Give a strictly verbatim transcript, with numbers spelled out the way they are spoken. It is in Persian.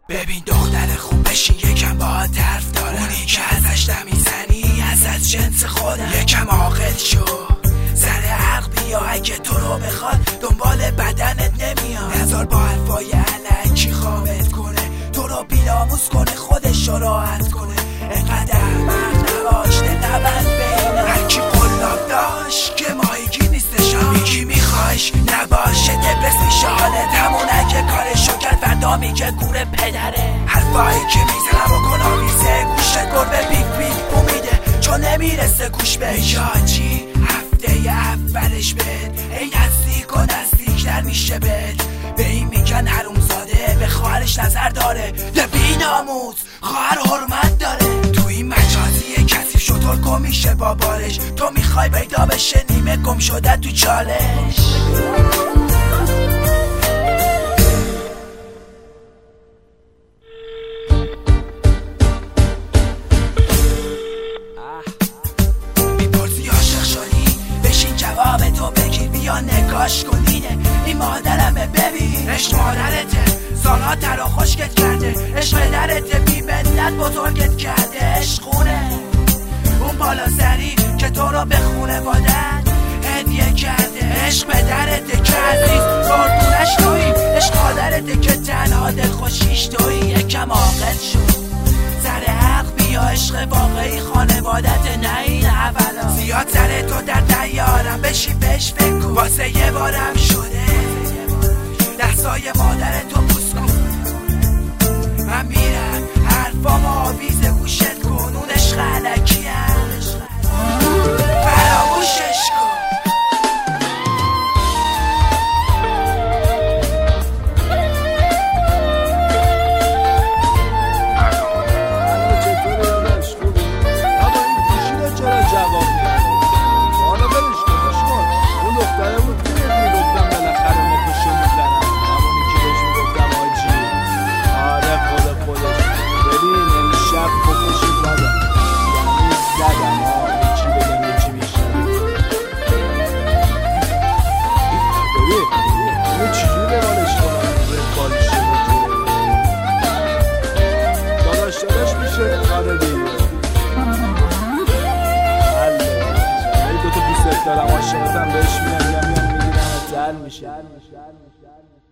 ببین دختر خوب بشین یکم باهات حرف دارم، اونی که ازش نمیزنی ازت جنس خودم. یکم عاقل شو سر عقل بیا، اگه تو رو بخواد دنبال بدنت نمیاد. نذار با حرفای الکی خوابت کنه، تو رو بی‌ناموس کنه، خودش رو راحت کنه. انقدر احمق نباش دل نبند بینه، هرکی قلاب داشت که ماهیگی نیستش. میگی میخوایش نباشه دبرس میشه حالت، همون اگه کارشو کرد فردا میگه گوره پدره. حرفایی که میزنم و کن آویزه، گوشت گربه بیک بیک بو میده چون نمیرسه گوش به یاجی. هفته اولش بد ای نزدیک و نزدیکتر میشه بد، به این میگن حرومزاده به خواهرش نظر داره. ده بی‌ناموس خواهر حرمت داره، تو این مجازی کسی شطور گم میشه با بارش. تو میخوای پیدا بشه نیمه گم شده تو چالش. میپرسی عاشق شدی بشین جواب تو بگیر، بیا نگاش کنینه این مادرمه. ببین عشق مادرته سالها تر و خشکت کرده، عشق درته بی منت بزرگت کرده. عشق خونه اون بالا سری که تو رو به خونه بادن هدیه کرده. عشق پدرته که عزیز قربونش تویی، عشق مادرته که تنها دل خوشیش تویی. یکم عاقل شو سر حق بیا، عشق واقعی خانوادت نه این اولا. زیاد سر تو در دیارم بشین بهش فکر کن، واسه یه بارم شده دستای مادر تو بوس کن. من میرم حرفام آویزه گوشت کن، اون عشق علکی هم فراموشش کن. دارم عاشقتم بهش میگم میام میگیرم زل میشه.